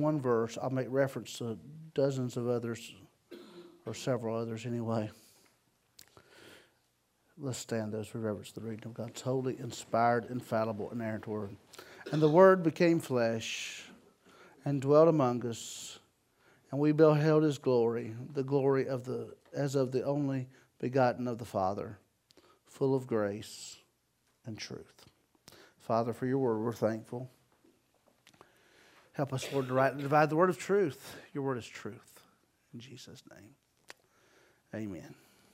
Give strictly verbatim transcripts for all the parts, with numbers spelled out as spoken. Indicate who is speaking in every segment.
Speaker 1: one verse. I'll make reference to dozens of others, or several others anyway. Let's stand as we reverence the reading of God's holy, inspired, infallible, inerrant word. And the Word became flesh and dwelt among us, and we beheld His glory, the glory of the as of the only begotten of the Father, full of grace and truth. Father, for your word, we're thankful. Help us, Lord, to rightly divide the word of truth. Your word is truth. In Jesus' name, amen.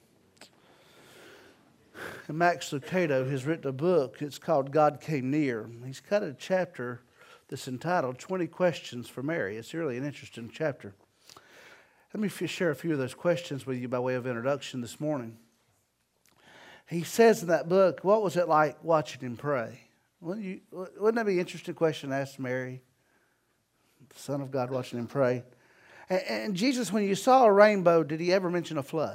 Speaker 1: And Max Lucado has written a book. It's called God Came Near. He's got a chapter that's entitled twenty Questions for Mary. It's really an interesting chapter. Let me share a few of those questions with you by way of introduction this morning. He says in that book, what was it like watching him pray? Wouldn't, you, wouldn't that be an interesting question to ask Mary, the Son of God, watching him pray? And, and Jesus, when you saw a rainbow, did he ever mention a flood?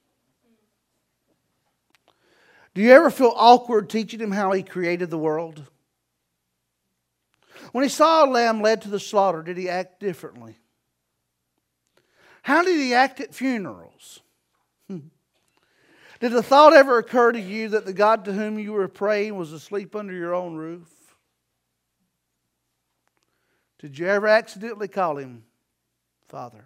Speaker 1: Do you ever feel awkward teaching him how he created the world? When he saw a lamb led to the slaughter, did he act differently? How did he act at funerals? Hmm. Did the thought ever occur to you that the God to whom you were praying was asleep under your own roof? Did you ever accidentally call him Father?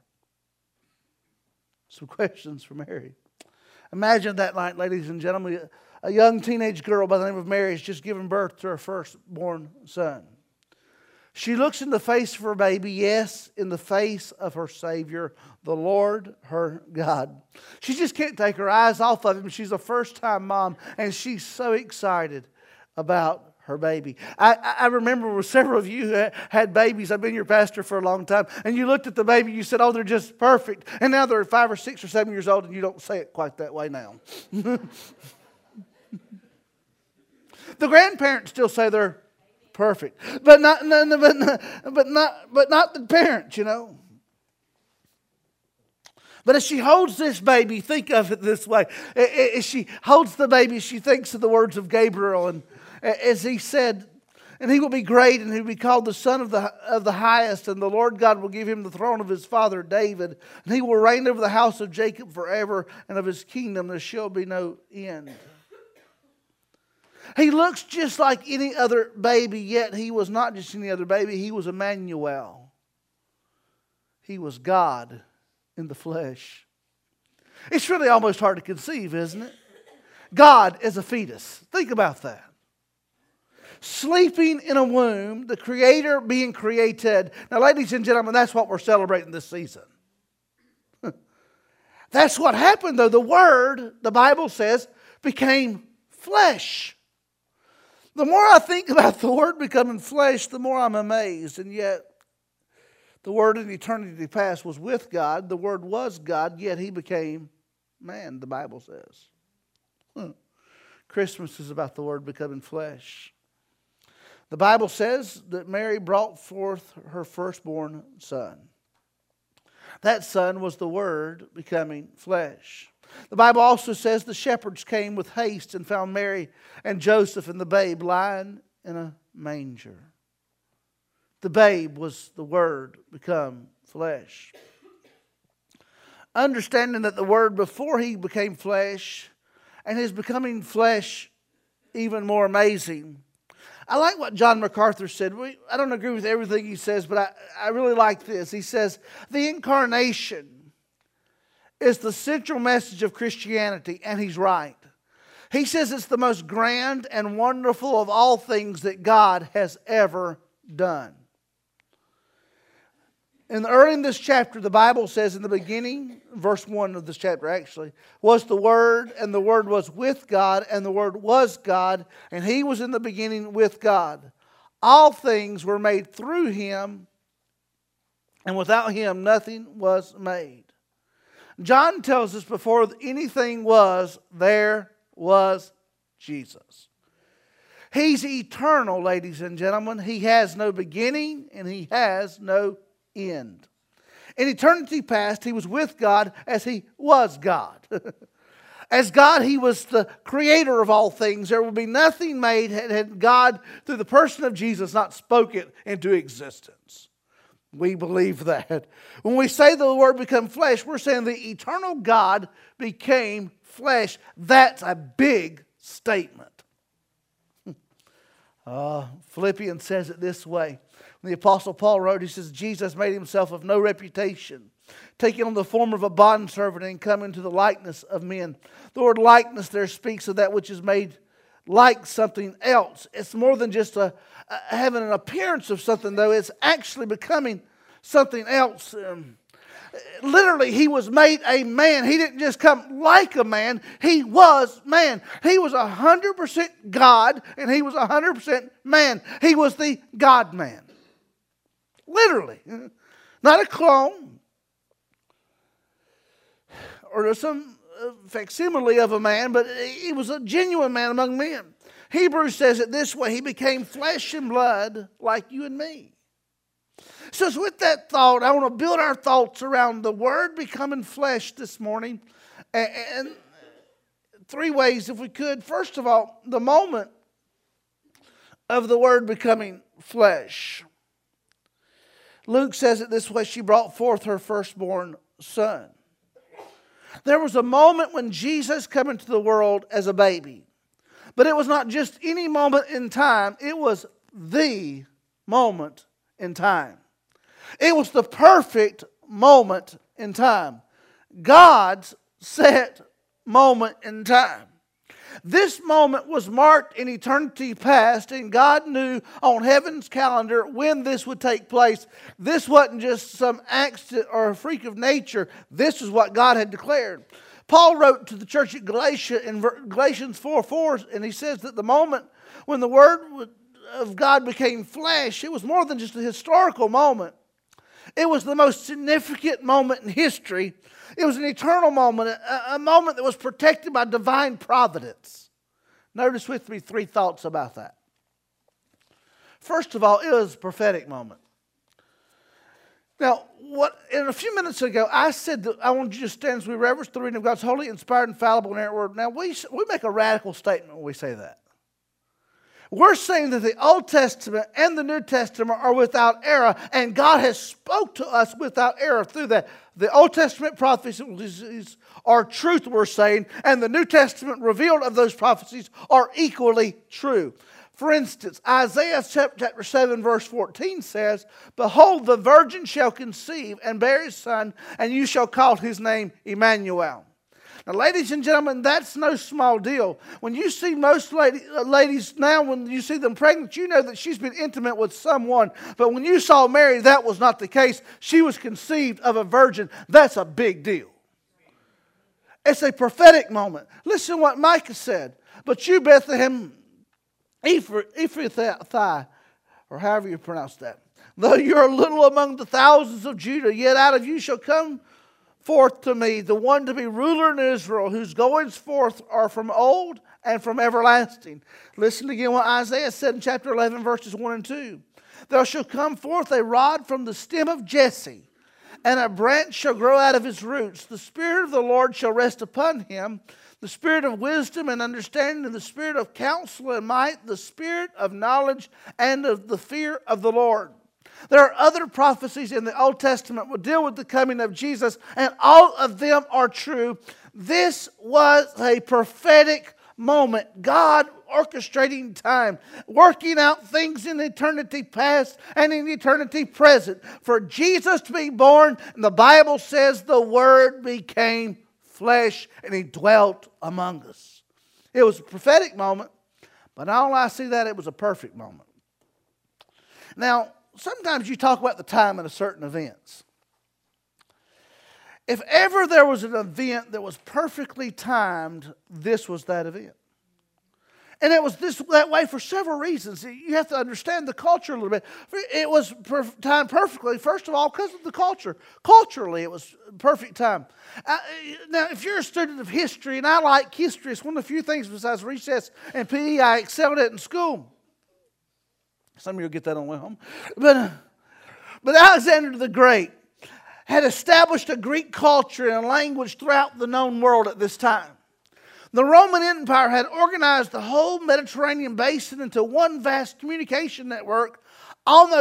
Speaker 1: Some questions for Mary. Imagine that night, ladies and gentlemen. A young teenage girl by the name of Mary has just given birth to her firstborn son. She looks in the face of her baby, yes, in the face of her Savior, the Lord, her God. She just can't take her eyes off of him. She's a first-time mom, and she's so excited about her baby. I, I remember with several of you had babies. I've been your pastor for a long time, and you looked at the baby, you said, oh, they're just perfect. And now they're five or six or seven years old, and you don't say it quite that way now. The grandparents still say they're perfect, but not, no, no, but, not, but not, but not the parents, you know. But as she holds this baby, think of it this way: as she holds the baby, she thinks of the words of Gabriel, and as he said, "And he will be great, and he will be called the Son of the of the Highest, and the Lord God will give him the throne of his father David, and he will reign over the house of Jacob forever, and of his kingdom there shall be no end." He looks just like any other baby, yet he was not just any other baby. He was Emmanuel. He was God in the flesh. It's really almost hard to conceive, isn't it? God as a fetus. Think about that. Sleeping in a womb, the Creator being created. Now, ladies and gentlemen, that's what we're celebrating this season. That's what happened, though. The Word, the Bible says, became flesh. The more I think about the Word becoming flesh, the more I'm amazed. And yet, the Word in eternity past was with God. The Word was God, yet He became man, the Bible says. Huh. Christmas is about the Word becoming flesh. The Bible says that Mary brought forth her firstborn son. That son was the Word becoming flesh. The Bible also says the shepherds came with haste and found Mary and Joseph and the babe lying in a manger. The babe was the Word become flesh. Understanding that the Word before He became flesh and His becoming flesh even more amazing. I like what John MacArthur said. We, I don't agree with everything he says, but I, I really like this. He says, the incarnation is the central message of Christianity, and he's right. He says it's the most grand and wonderful of all things that God has ever done. And early in this chapter, the Bible says in the beginning, verse one of this chapter actually, was the Word, and the Word was with God, and the Word was God, and He was in the beginning with God. All things were made through Him, and without Him nothing was made. John tells us before anything was, there was Jesus. He's eternal, ladies and gentlemen. He has no beginning and He has no end. In eternity past, He was with God as He was God. As God, He was the creator of all things. There would be nothing made had God, through the person of Jesus, not spoke it into existence. We believe that. When we say the Word become flesh, we're saying the eternal God became flesh. That's a big statement. Uh, Philippians says it this way. When the Apostle Paul wrote, he says, Jesus made himself of no reputation, taking on the form of a bondservant and coming to the likeness of men. The word likeness there speaks of that which is made like something else. It's more than just a, a having an appearance of something, though. It's actually becoming something else. Um, literally, he was made a man. He didn't just come like a man. He was man. He was one hundred percent God, and he was one hundred percent man. He was the God-man. Literally. Not a clone or some facsimile of a man, but he was a genuine man among men. Hebrews says it this way: he became flesh and blood like you and me. So with that thought, I want to build our thoughts around the Word becoming flesh this morning. And, and three ways, if we could. First of all, the moment of the Word becoming flesh. Luke says it this way: she brought forth her firstborn son. There was a moment when Jesus came into the world as a baby. But it was not just any moment in time. It was the moment in time. It was the perfect moment in time. God's set moment in time. This moment was marked in eternity past, and God knew on heaven's calendar when this would take place. This wasn't just some accident or a freak of nature. This is what God had declared. Paul wrote to the church at Galatia in Galatians four four, and he says that the moment when the Word of God became flesh, it was more than just a historical moment. It was the most significant moment in history. It was an eternal moment, a, a moment that was protected by divine providence. Notice with me three thoughts about that. First of all, it was a prophetic moment. Now, what in a few minutes ago, I said that I want you to stand as we reverence the reading of God's holy, inspired, infallible, and inerrant word. Now, we, we make a radical statement when we say that. We're saying that the Old Testament and the New Testament are without error, and God has spoke to us without error through that. The Old Testament prophecies are truth, we're saying, and the New Testament revealed of those prophecies are equally true. For instance, Isaiah chapter seven verse fourteen says, "Behold, the virgin shall conceive and bear a son, and you shall call his name Emmanuel." Now, ladies and gentlemen, that's no small deal. When you see most lady, uh, ladies now, when you see them pregnant, you know that she's been intimate with someone. But when you saw Mary, that was not the case. She was conceived of a virgin. That's a big deal. It's a prophetic moment. Listen to what Micah said. "But you, Bethlehem Ephrathah," or however you pronounce that, "though you are little among the thousands of Judah, yet out of you shall come forth to me the one to be ruler in Israel, whose goings forth are from old and from everlasting." Listen again what Isaiah said in chapter eleven, verses one and two. "There shall come forth a rod from the stem of Jesse, and a branch shall grow out of his roots. The Spirit of the Lord shall rest upon him, the Spirit of wisdom and understanding, and the Spirit of counsel and might, the Spirit of knowledge and of the fear of the Lord." There are other prophecies in the Old Testament that deal with the coming of Jesus, and all of them are true. This was a prophetic moment. God orchestrating time, working out things in eternity past and in eternity present. For Jesus to be born, and the Bible says the Word became flesh and He dwelt among us. It was a prophetic moment, but not only I see that, it was a perfect moment. Now, sometimes you talk about the timing of certain events. If ever there was an event that was perfectly timed, this was that event. And it was this that way for several reasons. You have to understand the culture a little bit. It was per- timed perfectly, first of all, because of the culture. Culturally, it was perfect time. Uh, now, if you're a student of history, and I like history, it's one of the few things besides recess and P E I excelled at in school. Some of you will get that on the way home. But, uh, but Alexander the Great had established a Greek culture and a language throughout the known world at this time. The Roman Empire had organized the whole Mediterranean basin into one vast communication network, almost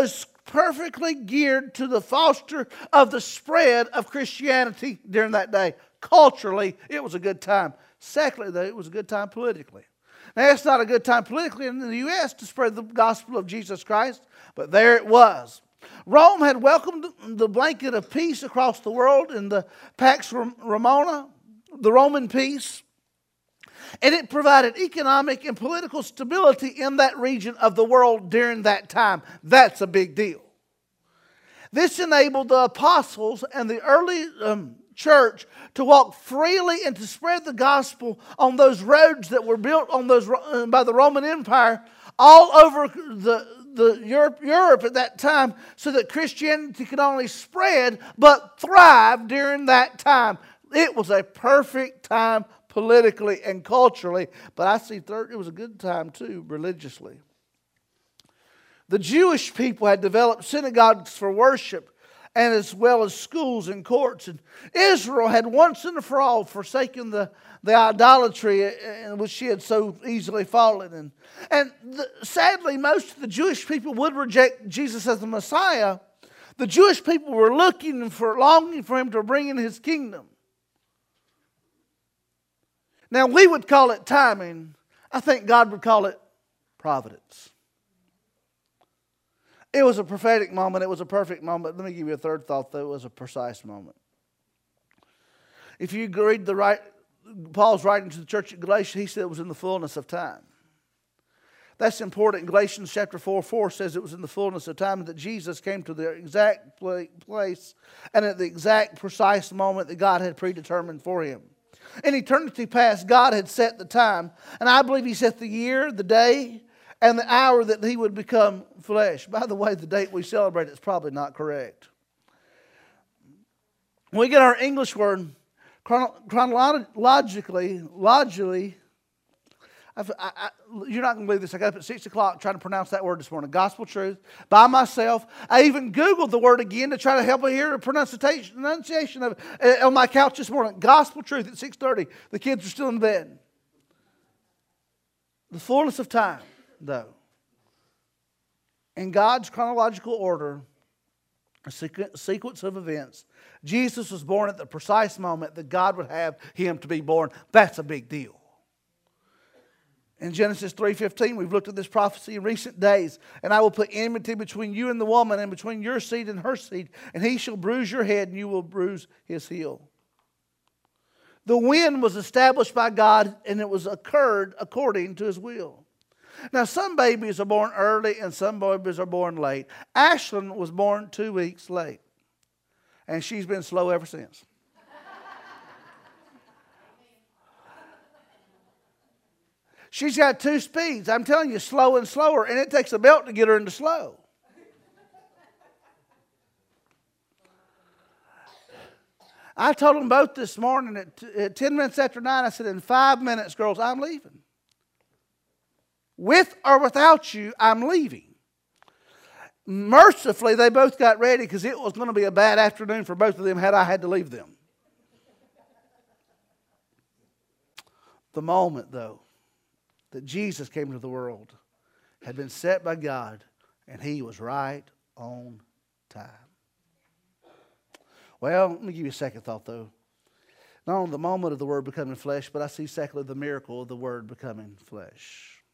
Speaker 1: perfectly geared to the foster of the spread of Christianity during that day. Culturally, it was a good time. Secondly, though, it was a good time politically. Now, it's not a good time politically in the U S to spread the gospel of Jesus Christ, but there it was. Rome had welcomed the blanket of peace across the world in the Pax Romana, the Roman peace, and it provided economic and political stability in that region of the world during that time. That's a big deal. This enabled the apostles and the early um, church to walk freely and to spread the gospel on those roads that were built on those uh, by the Roman Empire all over the, the Europe, Europe at that time, so that Christianity could not only spread but thrive during that time. It was a perfect time politically and culturally, but I see third, it was a good time too religiously. The Jewish people had developed synagogues for worship, and as well as schools and courts. And Israel had once and for all forsaken the, the idolatry in which she had so easily fallen. And, and the, sadly, most of the Jewish people would reject Jesus as the Messiah. The Jewish people were looking for, longing for him to bring in his kingdom. Now, we would call it timing. I think God would call it providence. It was a prophetic moment. It was a perfect moment. Let me give you a third thought, though. It was a precise moment. If you read the right, Paul's writing to the church at Galatia, he said it was in the fullness of time. That's important. Galatians chapter four, four says it was in the fullness of time that Jesus came to the exact place and at the exact precise moment that God had predetermined for him. In eternity past, God had set the time, and I believe he set the year, the day, and the hour that he would become flesh. By the way, the date we celebrate is probably not correct. When we get our English word, chronologically, logically, I, I, you're not going to believe this. I got up at six o'clock trying to pronounce that word this morning. Gospel truth. By myself. I even Googled the word again to try to help me hear a pronunciation, pronunciation of it on my couch this morning. Gospel truth at six thirty. The kids are still in bed. The fullness of time, though. In God's chronological order, a sequence of events, Jesus was born at the precise moment that God would have him to be born. That's a big deal. In Genesis three fifteen, we've looked at this prophecy in recent days. And I will put enmity between you and the woman, and between your seed and her seed, and he shall bruise your head, and you will bruise his heel. The wind was established by God, and it was occurred according to his will. Now, some babies are born early, and some babies are born late. Ashlyn was born two weeks late, and she's been slow ever since. She's got two speeds. I'm telling you, slow and slower. And it takes a belt to get her into slow. I told them both this morning at, at ten minutes after nine, I said, in five minutes, girls, I'm leaving. With or without you, I'm leaving. Mercifully, they both got ready because it was going to be a bad afternoon for both of them had I had to leave them. The moment, though, that Jesus came into the world had been set by God, and he was right on time. Well, let me give you a second thought, though. Not only the moment of the Word becoming flesh, but I see secondly the miracle of the Word becoming flesh.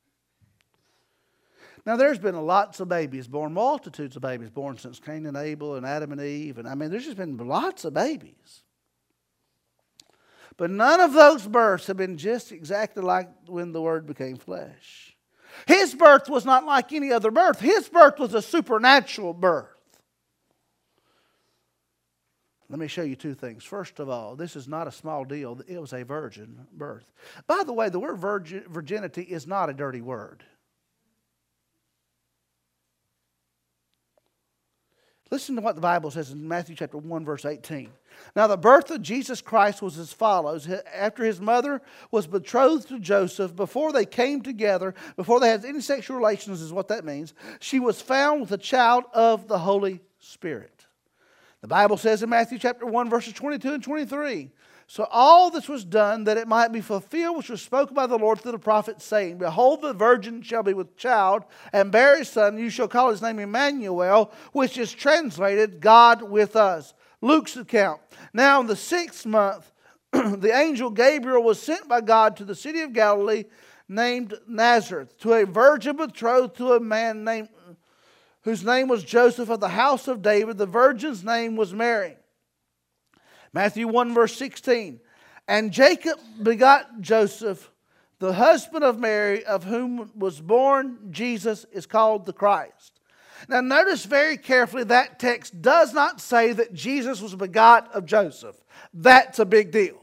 Speaker 1: Now, there's been lots of babies born, multitudes of babies born since Cain and Abel and Adam and Eve. And I mean, there's just been lots of babies. But none of those births have been just exactly like when the Word became flesh. His birth was not like any other birth. His birth was a supernatural birth. Let me show you two things. First of all, this is not a small deal. It was a virgin birth. By the way, the word virgin, virginity is not a dirty word. Listen to what the Bible says in Matthew chapter one, verse eighteen. Now the birth of Jesus Christ was as follows. After his mother was betrothed to Joseph, before they came together, before they had any sexual relations is what that means, she was found with a child of the Holy Spirit. The Bible says in Matthew chapter one, verses twenty-two and twenty-three, so all this was done that it might be fulfilled which was spoken by the Lord through the prophet, saying, behold, the virgin shall be with child, and bear a son, and you shall call his name Emmanuel, which is translated, God with us. Luke's account. Now in the sixth month, the angel Gabriel was sent by God to the city of Galilee named Nazareth, to a virgin betrothed to a man named whose name was Joseph of the house of David. The virgin's name was Mary. Matthew one verse sixteen. And Jacob begot Joseph, the husband of Mary, of whom was born Jesus, is called the Christ. Now notice very carefully that text does not say that Jesus was begot of Joseph. That's a big deal.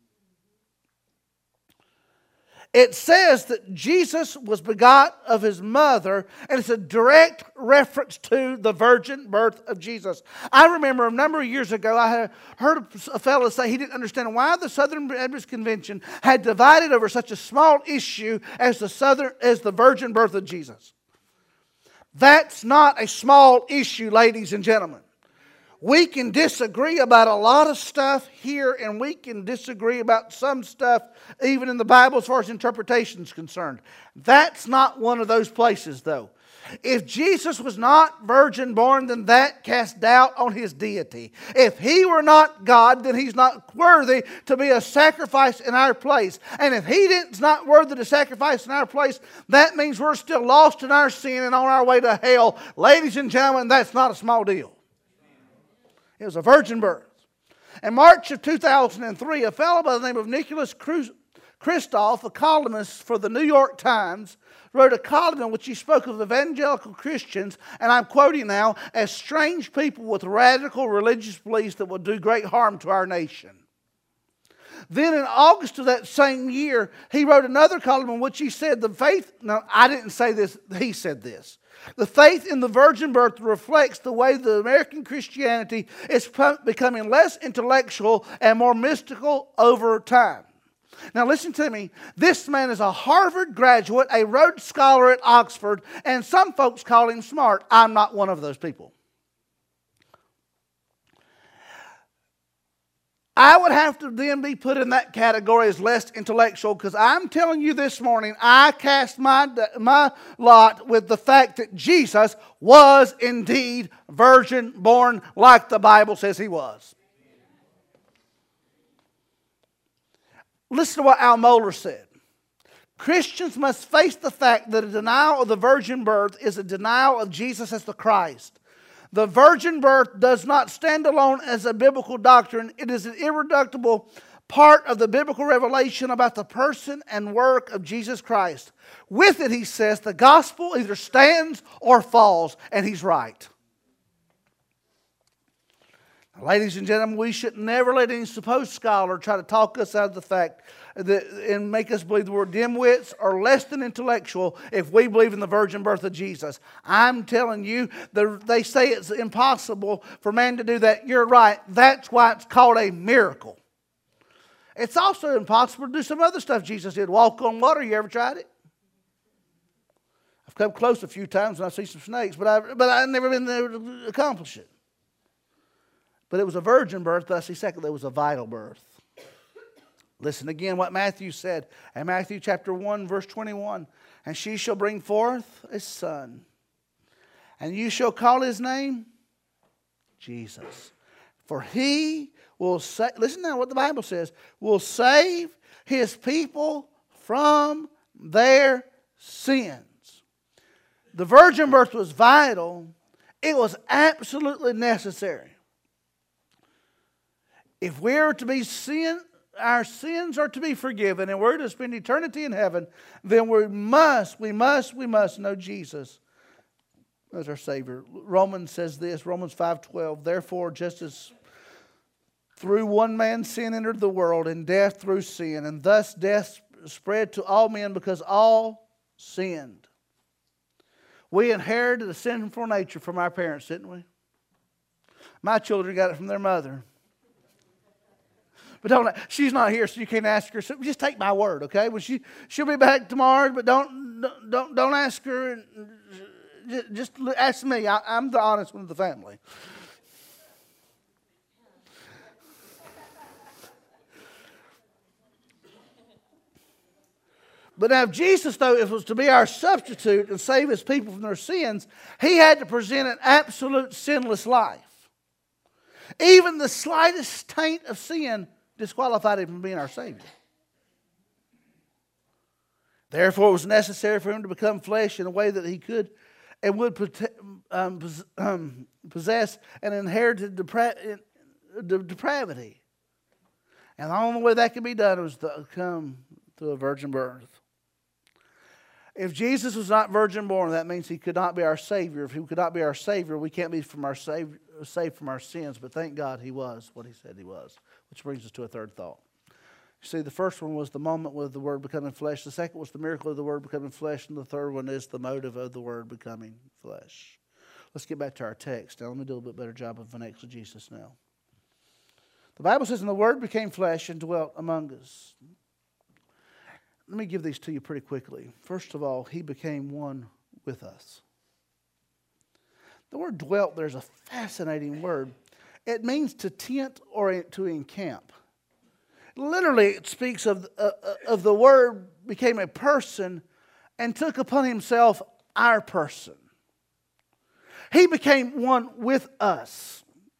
Speaker 1: It says that Jesus was begot of his mother, and it's a direct reference to the virgin birth of Jesus. I remember a number of years ago, I had heard a fellow say he didn't understand why the Southern Baptist Convention had divided over such a small issue as the Southern as the virgin birth of Jesus. That's not a small issue, ladies and gentlemen. We can disagree about a lot of stuff here, and we can disagree about some stuff even in the Bible as far as interpretation is concerned. That's not one of those places, though. If Jesus was not virgin born, then that casts doubt on his deity. If he were not God, then he's not worthy to be a sacrifice in our place. And if he is not worthy to sacrifice in our place, that means we're still lost in our sin and on our way to hell. Ladies and gentlemen, that's not a small deal. It was a virgin birth. In March of two thousand three, a fellow by the name of Nicholas Kristof, a columnist for the New York Times, wrote a column in which he spoke of evangelical Christians, and I'm quoting now, as strange people with radical religious beliefs that will do great harm to our nation. Then in August of that same year, he wrote another column in which he said the faith, no, I didn't say this, he said this. The faith in the virgin birth reflects the way the American Christianity is becoming less intellectual and more mystical over time. Now listen to me. This man is a Harvard graduate, a Rhodes Scholar at Oxford, and some folks call him smart. I'm not one of those people. I would have to then be put in that category as less intellectual, because I'm telling you this morning, I cast my, my lot with the fact that Jesus was indeed virgin born like the Bible says he was. Listen to what Al Mohler said. Christians must face the fact that a denial of the virgin birth is a denial of Jesus as the Christ. The virgin birth does not stand alone as a biblical doctrine. It is an irreducible part of the biblical revelation about the person and work of Jesus Christ. With it, he says, the gospel either stands or falls, and he's right. Now, ladies and gentlemen, we should never let any supposed scholar try to talk us out of the fact that, and make us believe that we're dimwits or less than intellectual if we believe in the virgin birth of Jesus. I'm telling you, the, they say it's impossible for man to do that. You're right. That's why it's called a miracle. It's also impossible to do some other stuff Jesus did. Walk on water. You ever tried it? I've come close a few times and I see some snakes, but, I, but I've never been able to accomplish it. But it was a virgin birth, but I see secondly, it was a vital birth. Listen again what Matthew said in Matthew chapter one, verse twenty-one. And she shall bring forth a son, and you shall call his name Jesus. For he will save, listen now what the Bible says, will save his people from their sins. The virgin birth was vital. It was absolutely necessary. If we're to be sin, our sins are to be forgiven, and we're to spend eternity in heaven, then we must, we must, we must know Jesus as our Savior. Romans says this, Romans five twelve, therefore, just as through one man sin entered the world, and death through sin, and thus death spread to all men because all sinned. We inherited a sinful nature from our parents, didn't we? My children got it from their mother. But don't, she's not here, so you can't ask her. So just take my word, okay? Well, she, she'll be back tomorrow, but don't don't don't ask her. Just ask me. I, I'm the honest one of the family. But now if Jesus, though, if it was to be our substitute and save his people from their sins, he had to present an absolute sinless life. Even the slightest taint of sin disqualified him from being our Savior. Therefore, it was necessary for him to become flesh in a way that he could and would um, possess an inherited depra- depravity. And the only way that could be done was to come through a virgin birth. If Jesus was not virgin born, that means he could not be our Savior. If he could not be our Savior, we can't be from our savior, saved from our sins. But thank God he was what he said he was. Which brings us to a third thought. You see, the first one was the moment with the Word becoming flesh. The second was the miracle of the Word becoming flesh. And the third one is the motive of the Word becoming flesh. Let's get back to our text. Now, let me do a bit better job of an exegesis now. The Bible says, and the Word became flesh and dwelt among us. Let me give these to you pretty quickly. First of all, he became one with us. The word dwelt there is a fascinating word. It means to tent or to encamp. Literally, it speaks of, uh, of the Word became a person and took upon himself our person. He became one with us.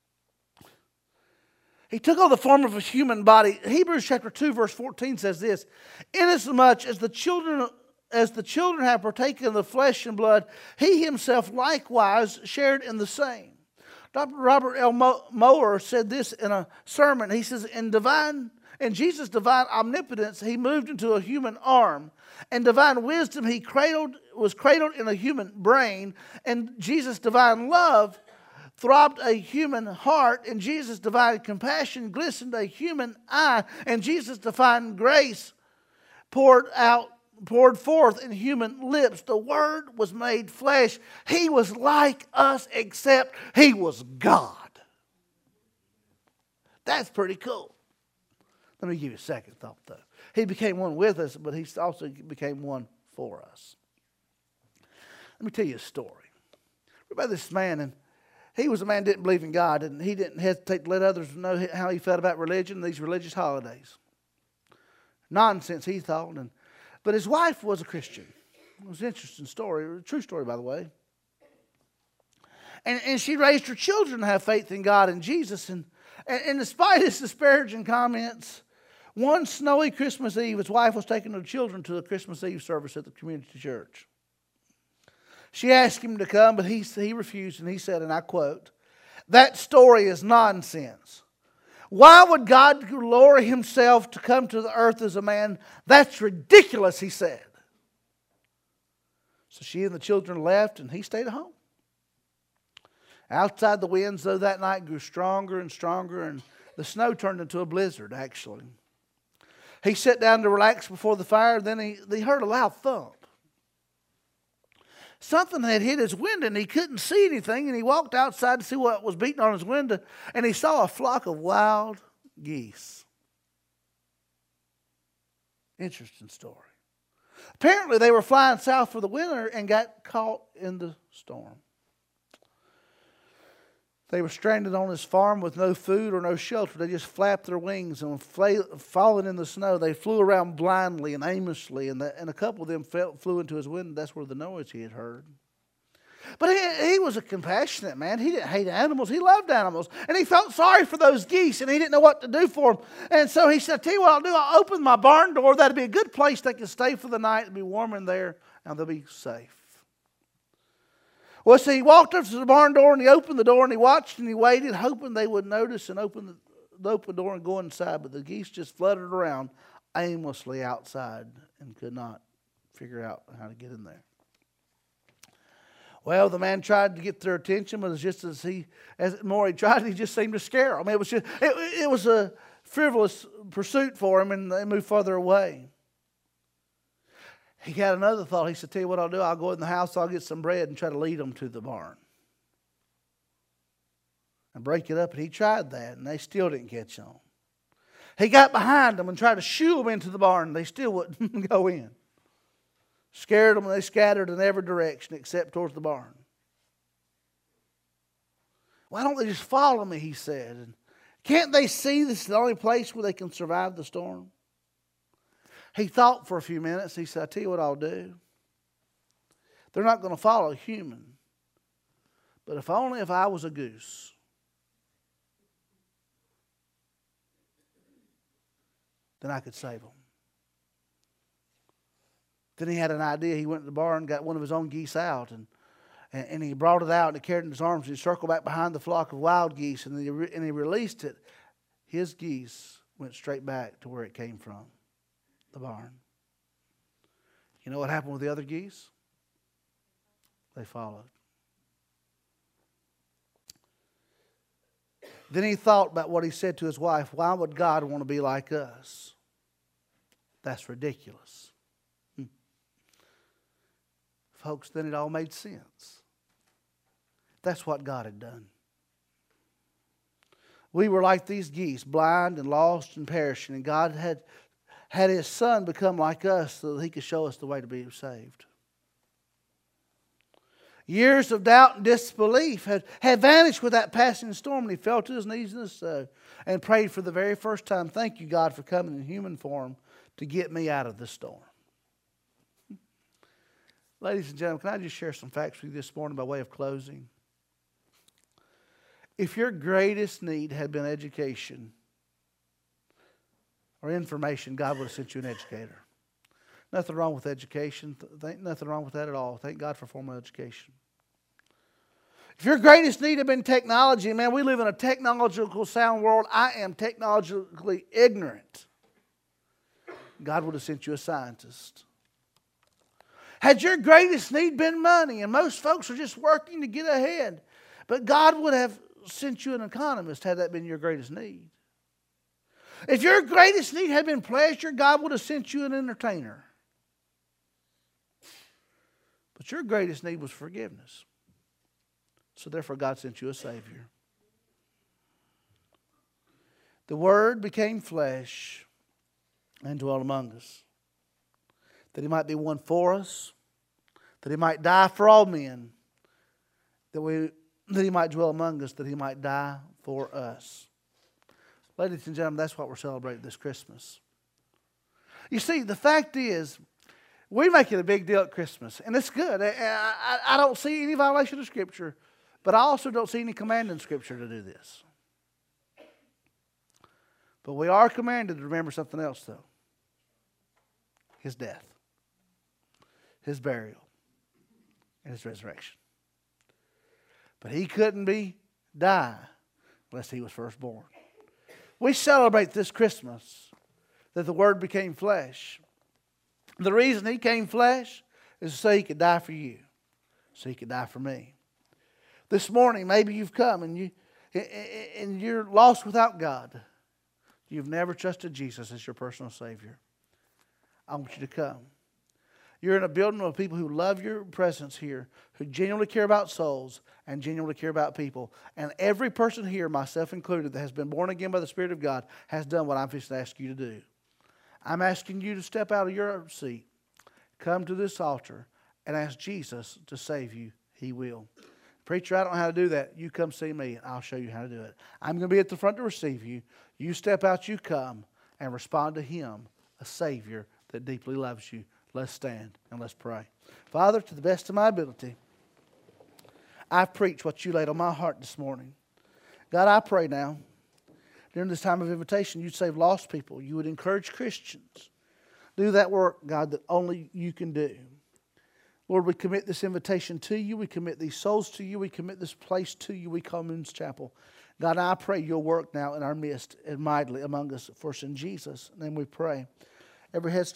Speaker 1: He took on the form of a human body. Hebrews chapter two verse fourteen says this, inasmuch as the children as the children have partaken of the flesh and blood, he himself likewise shared in the same. Doctor Robert L. Mower said this in a sermon. He says, in divine in Jesus' divine omnipotence, he moved into a human arm. And divine wisdom, he cradled was cradled in a human brain. And Jesus' divine love throbbed a human heart, and Jesus' divine compassion glistened a human eye, and Jesus' divine grace poured out, poured forth in human lips. The Word was made flesh. He was like us, except he was God. That's pretty cool. Let me give you a second thought, though. He became one with us, but he also became one for us. Let me tell you a story. About this man, and he was a man who didn't believe in God, and he didn't hesitate to let others know how he felt about religion and these religious holidays. Nonsense, he thought. And, but his wife was a Christian. It was an interesting story, a true story, by the way. And, and she raised her children to have faith in God and Jesus. And, and, and despite his disparaging comments, one snowy Christmas Eve, his wife was taking her children to the Christmas Eve service at the community church. She asked him to come, but he, he refused, and he said, and I quote, that story is nonsense. Why would God lower himself to come to the earth as a man? That's ridiculous, he said. So she and the children left, and he stayed at home. Outside, the winds, though, that night grew stronger and stronger, and the snow turned into a blizzard, actually. He sat down to relax before the fire, then he, he heard a loud thump. Something had hit his window and he couldn't see anything, and he walked outside to see what was beating on his window, and he saw a flock of wild geese. Interesting story. Apparently they were flying south for the winter and got caught in the storm. They were stranded on his farm with no food or no shelter. They just flapped their wings, and falling in the snow, they flew around blindly and aimlessly. And, the, and a couple of them fell, flew into his window. That's where the noise he had heard. But he, he was a compassionate man. He didn't hate animals. He loved animals. And he felt sorry for those geese, and he didn't know what to do for them. And so he said, tell you what I'll do. I'll open my barn door. That'll be a good place they can stay for the night. It'll be warm in there, and they'll be safe. Well, see, he walked up to the barn door, and he opened the door, and he watched, and he waited, hoping they would notice and open the, the open door and go inside. But the geese just fluttered around aimlessly outside and could not figure out how to get in there. Well, the man tried to get their attention, but it was just as he, as the more he tried, he just seemed to scare them. It was just, it, it was a frivolous pursuit for him, and they moved further away. He had another thought. He said, tell you what I'll do. I'll go in the house, I'll get some bread and try to lead them to the barn. And break it up. And he tried that, and they still didn't catch on. He got behind them and tried to shoo them into the barn, and they still wouldn't go in. Scared them, and they scattered in every direction except towards the barn. Why don't they just follow me, he said. And can't they see this is the only place where they can survive the storm? He thought for a few minutes. He said, I tell you what I'll do. They're not going to follow a human. But if only if I was a goose. Then I could save them. Then he had an idea. He went to the barn and got one of his own geese out. And, and, and he brought it out and he carried it in his arms. And he circled back behind the flock of wild geese. And he, and he released it. His geese went straight back to where it came from. The barn. You know what happened with the other geese? They followed. Then he thought about what he said to his wife. Why would God want to be like us? That's ridiculous. Hmm. Folks, then it all made sense. That's what God had done. We were like these geese, blind and lost and perishing. And God had, had His Son become like us so that He could show us the way to be saved. Years of doubt and disbelief had, had vanished with that passing storm. And he fell to his knees in the snow and prayed for the very first time, thank you, God, for coming in human form to get me out of this storm. Ladies and gentlemen, can I just share some facts with you this morning by way of closing? If your greatest need had been education or information, God would have sent you an educator. Nothing wrong with education. Nothing wrong with that at all. Thank God for formal education. If your greatest need had been technology, man, we live in a technological sound world. I am technologically ignorant. God would have sent you a scientist. Had your greatest need been money, and most folks are just working to get ahead, but God would have sent you an economist had that been your greatest need. If your greatest need had been pleasure, God would have sent you an entertainer. But your greatest need was forgiveness. So therefore God sent you a Savior. The Word became flesh and dwelt among us. That He might be one for us. That He might die for all men. That, we, that He might dwell among us. That He might die for us. Ladies and gentlemen, that's what we're celebrating this Christmas. You see, the fact is, we make it a big deal at Christmas, and it's good. I, I, I don't see any violation of Scripture, but I also don't see any command in Scripture to do this. But we are commanded to remember something else, though. His death, His burial, and His resurrection. But He couldn't be die unless He was first born. We celebrate this Christmas that the Word became flesh. The reason He came flesh is so He could die for you. So He could die for me. This morning, maybe you've come and, you, and you're lost without God. You've never trusted Jesus as your personal Savior. I want you to come. You're in a building of people who love your presence here, who genuinely care about souls and genuinely care about people. And every person here, myself included, that has been born again by the Spirit of God has done what I'm fixing to ask you to do. I'm asking you to step out of your seat, come to this altar, and ask Jesus to save you. He will. Preacher, I don't know how to do that. You come see me, and I'll show you how to do it. I'm going to be at the front to receive you. You step out, you come, and respond to Him, a Savior that deeply loves you. Let's stand and let's pray. Father, to the best of my ability, I've preached what you laid on my heart this morning. God, I pray now, during this time of invitation, you'd save lost people. You would encourage Christians. Do that work, God, that only you can do. Lord, we commit this invitation to you. We commit these souls to you. We commit this place to you. We call Moons Chapel. God, I pray you'll work now in our midst and mightily among us. For us in Jesus' name we pray. Every head